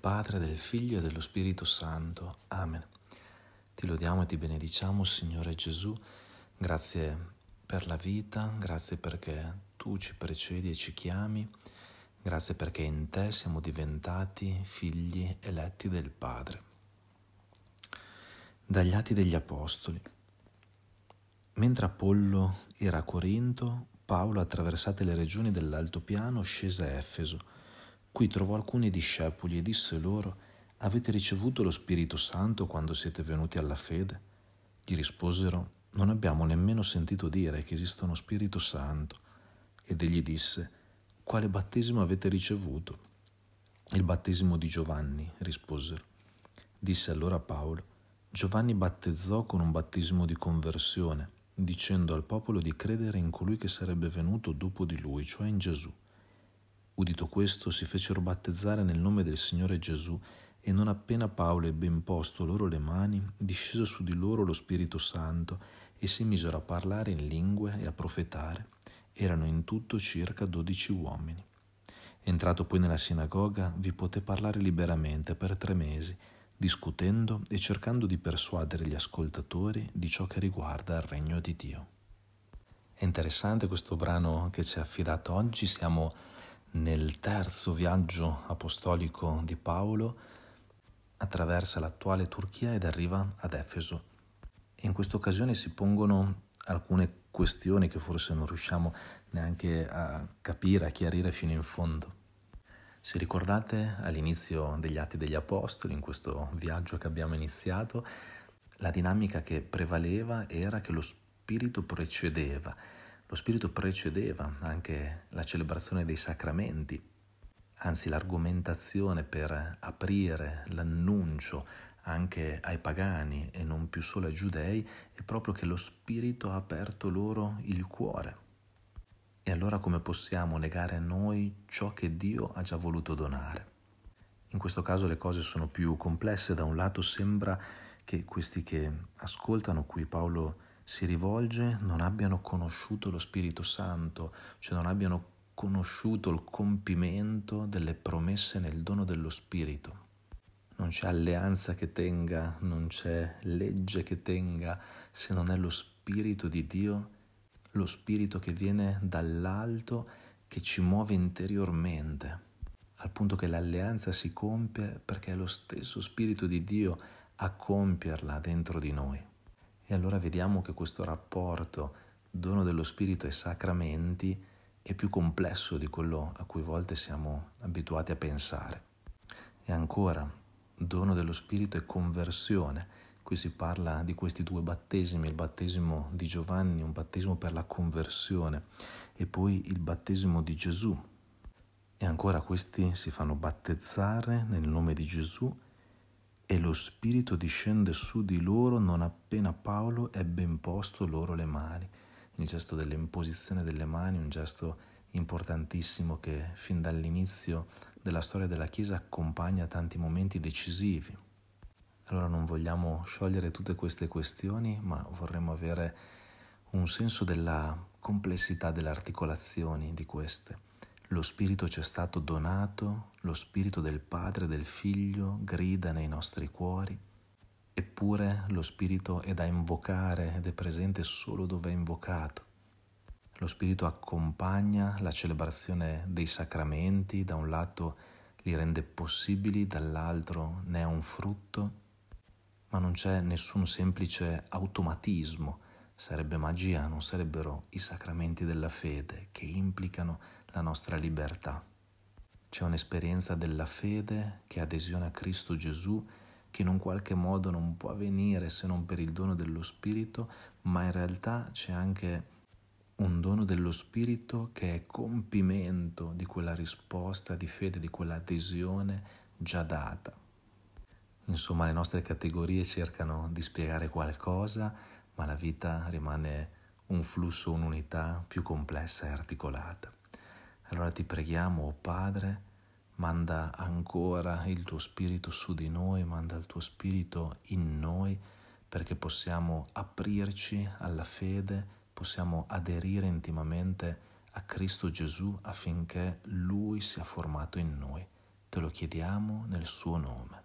Padre, del Figlio e dello Spirito Santo. Amen. Ti lodiamo e ti benediciamo, Signore Gesù. Grazie per la vita, grazie perché Tu ci precedi e ci chiami, grazie perché in Te siamo diventati figli eletti del Padre. Dagli Atti degli Apostoli. Mentre Apollo era a Corinto, Paolo, attraversate le regioni dell'altopiano, scese a Efeso. Qui trovò alcuni discepoli e disse loro: «Avete ricevuto lo Spirito Santo quando siete venuti alla fede?» Gli risposero: «Non abbiamo nemmeno sentito dire che esista uno Spirito Santo». Ed egli disse: «Quale battesimo avete ricevuto?» «Il battesimo di Giovanni», risposero. Disse allora Paolo: «Giovanni battezzò con un battesimo di conversione, dicendo al popolo di credere in colui che sarebbe venuto dopo di lui, cioè in Gesù. Udito questo, si fecero battezzare nel nome del Signore Gesù, e non appena Paolo ebbe imposto loro le mani, discese su di loro lo Spirito Santo, e si misero a parlare in lingue e a profetare. Erano in tutto circa 12 uomini. Entrato poi nella sinagoga, vi poté parlare liberamente per 3 mesi, discutendo e cercando di persuadere gli ascoltatori di ciò che riguarda il regno di Dio. È interessante questo brano che ci è affidato oggi. Siamo nel terzo viaggio apostolico di Paolo, attraversa l'attuale Turchia ed arriva ad Efeso. E in questa occasione si pongono alcune questioni che forse non riusciamo neanche a capire, a chiarire fino in fondo. Se ricordate, all'inizio degli Atti degli Apostoli, in questo viaggio che abbiamo iniziato, la dinamica che prevaleva era che lo Spirito precedeva anche la celebrazione dei sacramenti, anzi l'argomentazione per aprire l'annuncio anche ai pagani e non più solo ai giudei è proprio che lo Spirito ha aperto loro il cuore. E allora come possiamo negare a noi ciò che Dio ha già voluto donare? In questo caso le cose sono più complesse. Da un lato sembra che questi che ascoltano, cui Paolo si rivolge, non abbiano conosciuto lo Spirito Santo, cioè non abbiano conosciuto il compimento delle promesse nel dono dello Spirito. Non c'è alleanza che tenga, non c'è legge che tenga, se non è lo Spirito di Dio, lo Spirito che viene dall'alto, che ci muove interiormente, al punto che l'alleanza si compie perché è lo stesso Spirito di Dio a compierla dentro di noi. E allora vediamo che questo rapporto dono dello Spirito e sacramenti è più complesso di quello a cui a volte siamo abituati a pensare. E ancora, dono dello Spirito e conversione. Qui si parla di questi 2 battesimi, il battesimo di Giovanni, un battesimo per la conversione, e poi il battesimo di Gesù. E ancora questi si fanno battezzare nel nome di Gesù e lo Spirito discende su di loro non appena Paolo ebbe imposto loro le mani. Il gesto dell'imposizione delle mani è un gesto importantissimo che fin dall'inizio della storia della Chiesa accompagna tanti momenti decisivi. Allora non vogliamo sciogliere tutte queste questioni, ma vorremmo avere un senso della complessità delle articolazioni di queste. Lo Spirito ci è stato donato, lo Spirito del Padre e del Figlio grida nei nostri cuori, eppure lo Spirito è da invocare ed è presente solo dove è invocato. Lo Spirito accompagna la celebrazione dei sacramenti, da un lato li rende possibili, dall'altro ne è un frutto, ma non c'è nessun semplice automatismo. Sarebbe magia, non sarebbero i sacramenti della fede che implicano la nostra libertà. C'è un'esperienza della fede che è adesione a Cristo Gesù, che in un qualche modo non può avvenire se non per il dono dello Spirito, ma in realtà c'è anche un dono dello Spirito che è compimento di quella risposta di fede, di quella adesione già data. Insomma, le nostre categorie cercano di spiegare qualcosa, ma la vita rimane un flusso, un'unità più complessa e articolata. Allora ti preghiamo, o Padre, manda ancora il tuo Spirito su di noi, manda il tuo Spirito in noi, perché possiamo aprirci alla fede, possiamo aderire intimamente a Cristo Gesù affinché Lui sia formato in noi. te lo chiediamo nel suo nome.